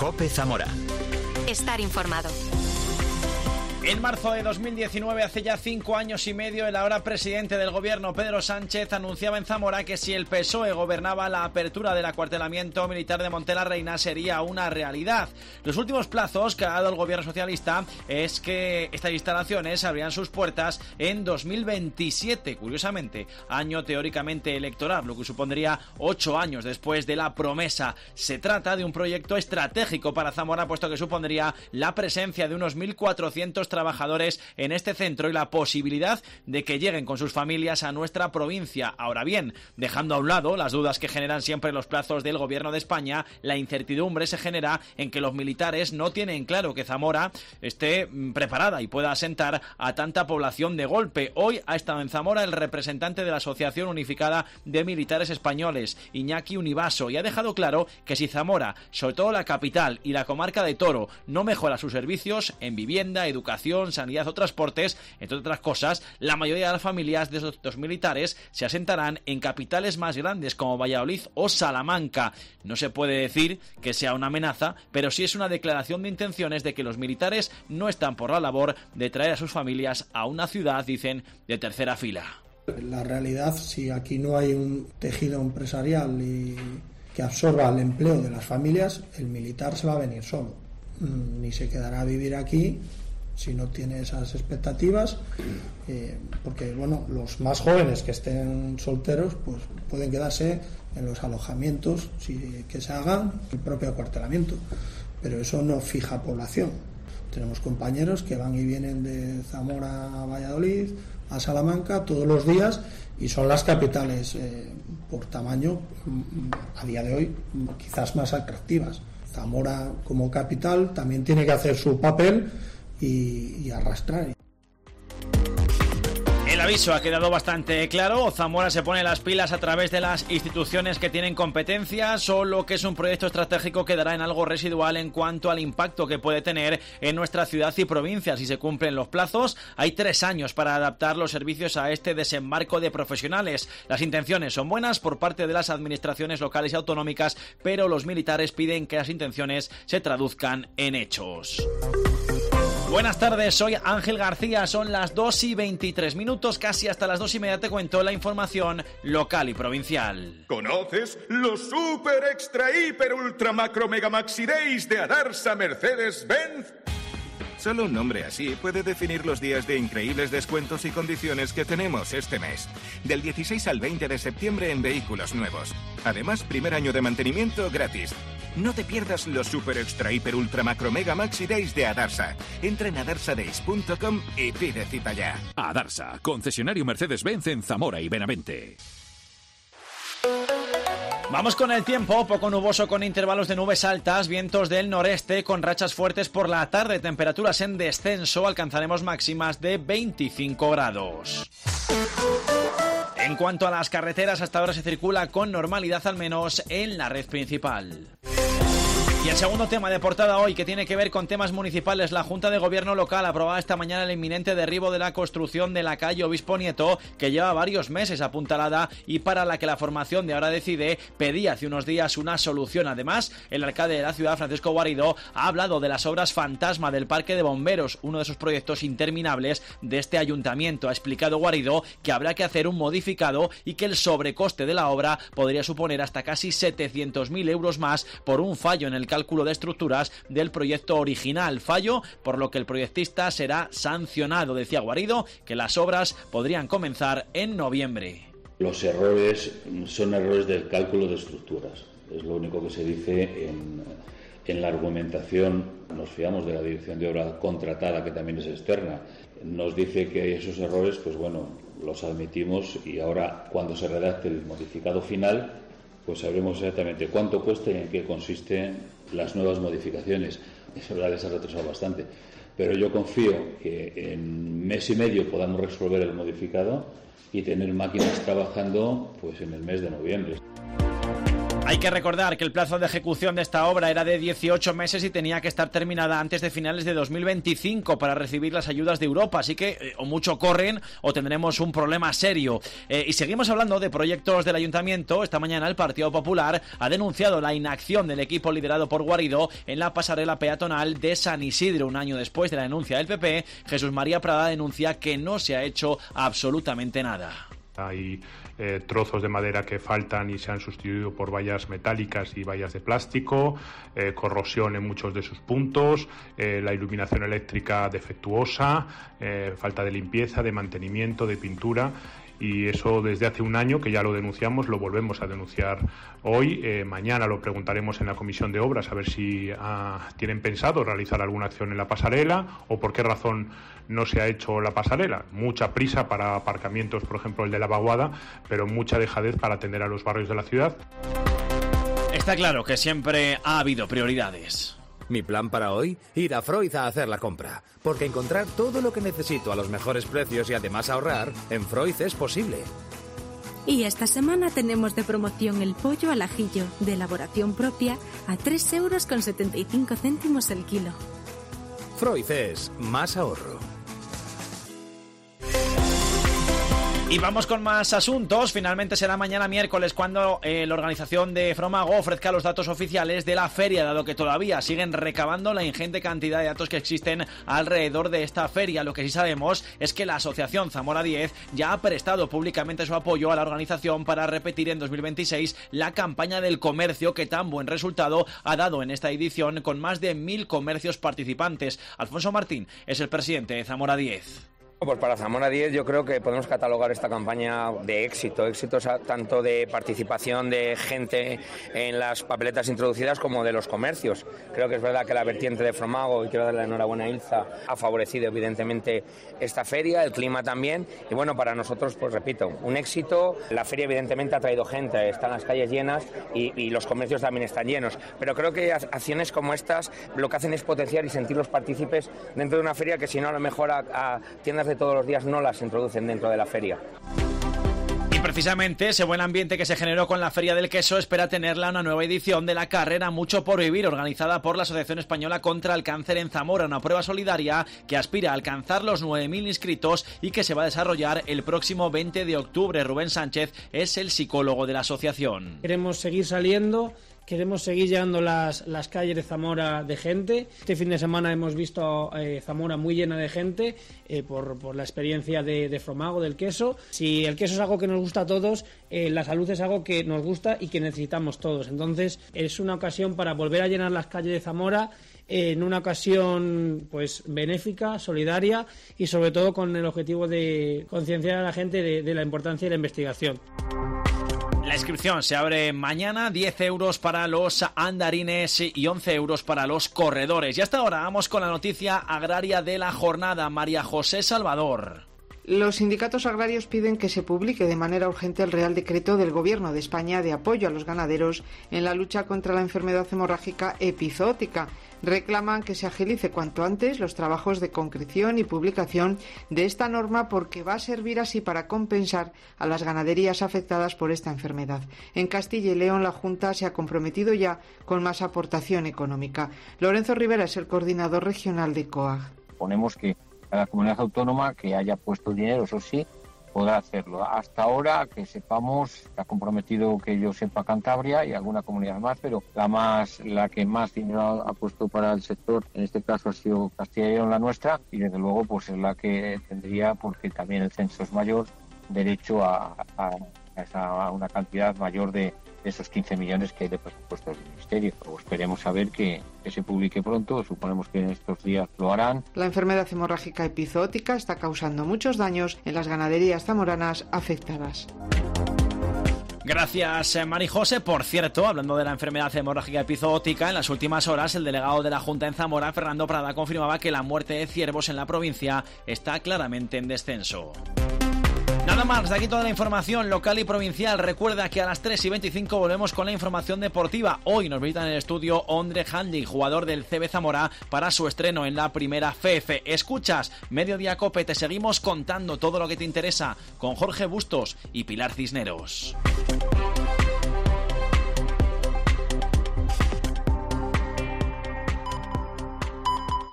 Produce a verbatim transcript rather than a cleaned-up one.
COPE Zamora. Estar informado. En marzo de dos mil diecinueve, hace ya cinco años y medio, el ahora presidente del gobierno, Pedro Sánchez, anunciaba en Zamora que si el P S O E gobernaba, la apertura del acuartelamiento militar de Monte la Reina sería una realidad. Los últimos plazos que ha dado el gobierno socialista es que estas instalaciones abrirán sus puertas en dos mil veintisiete, curiosamente, año teóricamente electoral, lo que supondría ocho años después de la promesa. Se trata de un proyecto estratégico para Zamora, puesto que supondría la presencia de unos mil cuatrocientos trabajadores en este centro y la posibilidad de que lleguen con sus familias a nuestra provincia. Ahora bien, dejando a un lado las dudas que generan siempre los plazos del gobierno de España, la incertidumbre se genera en que los militares no tienen claro que Zamora esté preparada y pueda asentar a tanta población de golpe. Hoy ha estado en Zamora el representante de la Asociación Unificada de Militares Españoles, Iñaki Univaso, y ha dejado claro que si Zamora, sobre todo la capital y la comarca de Toro, no mejora sus servicios en vivienda, educación, sanidad o transportes, entre otras cosas, la mayoría de las familias de estos militares se asentarán en capitales más grandes como Valladolid o Salamanca. No se puede decir que sea una amenaza, pero sí es una declaración de intenciones de que los militares no están por la labor de traer a sus familias a una ciudad, dicen, de tercera fila. La realidad, si aquí no hay un tejido empresarial y que absorba el empleo de las familias, el militar se va a venir solo, ni se quedará a vivir aquí si no tiene esas expectativas, eh, porque bueno, los más jóvenes que estén solteros pues pueden quedarse en los alojamientos si, que se hagan el propio acuartelamiento, pero eso no fija población. Tenemos compañeros que van y vienen de Zamora a Valladolid, a Salamanca todos los días, y son las capitales eh, por tamaño a día de hoy quizás más atractivas. Zamora como capital también tiene que hacer su papel y, y arrastrar. El aviso ha quedado bastante claro. Zamora se pone las pilas a través de las instituciones que tienen competencia, solo que es un proyecto estratégico que dará en algo residual en cuanto al impacto que puede tener en nuestra ciudad y provincia si se cumplen los plazos. Hay tres años para adaptar los servicios a este desembarco de profesionales. Las intenciones son buenas por parte de las administraciones locales y autonómicas, pero los militares piden que las intenciones se traduzcan en hechos. Buenas tardes, soy Ángel García, son las dos y veintitrés minutos, casi hasta las dos y media te cuento la información local y provincial. ¿Conoces los super extra hiper ultra macro mega maxi days de Adarsa Mercedes-Benz? Solo un nombre así puede definir los días de increíbles descuentos y condiciones que tenemos este mes. Del dieciséis al veinte de septiembre en vehículos nuevos. Además, primer año de mantenimiento gratis. No te pierdas los super extra hiper ultra macro mega maxi days de Adarsa. Entra en adarsa days punto com y pide cita ya. Adarsa, concesionario Mercedes-Benz en Zamora y Benavente. Vamos con el tiempo, poco nuboso con intervalos de nubes altas, vientos del noreste con rachas fuertes por la tarde, temperaturas en descenso, alcanzaremos máximas de veinticinco grados. En cuanto a las carreteras, hasta ahora se circula con normalidad, al menos en la red principal. Y el segundo tema de portada hoy, que tiene que ver con temas municipales, la Junta de Gobierno local aprobaba esta mañana el inminente derribo de la construcción de la calle Obispo Nieto, que lleva varios meses apuntalada y para la que la formación de Ahora Decide pedía hace unos días una solución. Además, el alcalde de la ciudad, Francisco Guarido, ha hablado de las obras fantasma del Parque de Bomberos, uno de esos proyectos interminables de este ayuntamiento. Ha explicado Guarido que habrá que hacer un modificado y que el sobrecoste de la obra podría suponer hasta casi setecientos mil euros más por un fallo en el cálculo de estructuras del proyecto original, fallo por lo que el proyectista será sancionado. Decía Guarido que las obras podrían comenzar en noviembre. Los errores son errores del cálculo de estructuras, es lo único que se dice en, en la argumentación. Nos fiamos de la dirección de obra contratada, que también es externa. Nos dice que esos errores, pues bueno, los admitimos, y ahora cuando se redacte el modificado final, pues sabremos exactamente cuánto cuesta y en qué consisten las nuevas modificaciones. Es verdad que se ha retrasado bastante, pero yo confío que en mes y medio podamos resolver el modificado y tener máquinas trabajando pues en el mes de noviembre. Hay que recordar que el plazo de ejecución de esta obra era de dieciocho meses y tenía que estar terminada antes de finales de dos mil veinticinco para recibir las ayudas de Europa, así que eh, o mucho corren o tendremos un problema serio. Eh, y seguimos hablando de proyectos del Ayuntamiento. Esta mañana el Partido Popular ha denunciado la inacción del equipo liderado por Guaridó en la pasarela peatonal de San Isidro. Un año después de la denuncia del P P, Jesús María Prada denuncia que no se ha hecho absolutamente nada. Hay eh, trozos de madera que faltan y se han sustituido por vallas metálicas y vallas de plástico, eh, corrosión en muchos de sus puntos, eh, la iluminación eléctrica defectuosa, eh, falta de limpieza, de mantenimiento, de pintura. Y eso desde hace un año que ya lo denunciamos, lo volvemos a denunciar hoy. Eh, mañana lo preguntaremos en la Comisión de Obras a ver si ah, tienen pensado realizar alguna acción en la pasarela o por qué razón no se ha hecho la pasarela. Mucha prisa para aparcamientos, por ejemplo el de la Vaguada, pero mucha dejadez para atender a los barrios de la ciudad. Está claro que siempre ha habido prioridades. Mi plan para hoy, ir a Freud a hacer la compra, porque encontrar todo lo que necesito a los mejores precios y además ahorrar, en Freud es posible. Y esta semana tenemos de promoción el pollo al ajillo, de elaboración propia, a tres euros con setenta y cinco céntimos el kilo. Freud es más ahorro. Y vamos con más asuntos. Finalmente será mañana miércoles cuando eh, la organización de Fromago ofrezca los datos oficiales de la feria, dado que todavía siguen recabando la ingente cantidad de datos que existen alrededor de esta feria. Lo que sí sabemos es que la asociación Zamora diez ya ha prestado públicamente su apoyo a la organización para repetir en dos mil veintiséis la campaña del comercio que tan buen resultado ha dado en esta edición, con más de mil comercios participantes. Alfonso Martín es el presidente de Zamora diez. Pues para Zamora diez yo creo que podemos catalogar esta campaña de éxito, éxitos tanto de participación de gente en las papeletas introducidas como de los comercios. Creo que es verdad que la vertiente de Fromago, y quiero darle la enhorabuena a Ilza, ha favorecido evidentemente esta feria, el clima también, y bueno, para nosotros, pues repito, un éxito. La feria evidentemente ha traído gente, están las calles llenas y, y los comercios también están llenos, pero creo que acciones como estas lo que hacen es potenciar y sentirlos partícipes dentro de una feria que si no a lo mejor a, a tiendas de todos los días no las introducen dentro de la feria. Y precisamente ese buen ambiente que se generó con la Feria del Queso espera tenerla una nueva edición de la carrera Mucho por Vivir, organizada por la Asociación Española contra el Cáncer en Zamora, una prueba solidaria que aspira a alcanzar los nueve mil inscritos y que se va a desarrollar el próximo veinte de octubre. Rubén Sánchez es el psicólogo de la asociación. Queremos seguir saliendo. Queremos seguir llenando las, las calles de Zamora de gente. Este fin de semana hemos visto eh, Zamora muy llena de gente eh, por, por la experiencia de, de Fromago, del queso. Si el queso es algo que nos gusta a todos, eh, la salud es algo que nos gusta y que necesitamos todos. Entonces es una ocasión para volver a llenar las calles de Zamora eh, en una ocasión pues benéfica, solidaria y sobre todo con el objetivo de concienciar a la gente de, de la importancia de la investigación. La inscripción se abre mañana, diez euros para los andarines y once euros para los corredores. Y hasta ahora vamos con la noticia agraria de la jornada. María José Salvador. Los sindicatos agrarios piden que se publique de manera urgente el Real Decreto del Gobierno de España de apoyo a los ganaderos en la lucha contra la enfermedad hemorrágica epizootica. Reclaman que se agilice cuanto antes los trabajos de concreción y publicación de esta norma porque va a servir así para compensar a las ganaderías afectadas por esta enfermedad. En Castilla y León la Junta se ha comprometido ya con más aportación económica. Lorenzo Rivera es el coordinador regional de COAG. Ponemos que cada comunidad autónoma que haya puesto dinero, eso sí, podrá hacerlo. Hasta ahora, que sepamos, ha comprometido que yo sepa Cantabria y alguna comunidad más, pero la más, la que más dinero ha puesto para el sector, en este caso ha sido Castilla y León, la nuestra, y desde luego pues es la que tendría, porque también el censo es mayor, derecho a, a, a, esa, a una cantidad mayor de esos quince millones que hay de presupuesto del Ministerio. Pero esperemos saber que, que se publique pronto, suponemos que en estos días lo harán. La enfermedad hemorrágica epizootica está causando muchos daños en las ganaderías zamoranas afectadas. Gracias, Mari José. Por cierto, hablando de la enfermedad hemorrágica epizootica, en las últimas horas el delegado de la Junta en Zamora, Fernando Prada, confirmaba que la muerte de ciervos en la provincia está claramente en descenso. Nada más, de aquí toda la información local y provincial. Recuerda que a las tres y veinticinco volvemos con la información deportiva. Hoy nos visita en el estudio Ondre Handling, jugador del C B Zamora, para su estreno en la primera F F. Escuchas Mediodía Cope, te seguimos contando todo lo que te interesa con Jorge Bustos y Pilar Cisneros.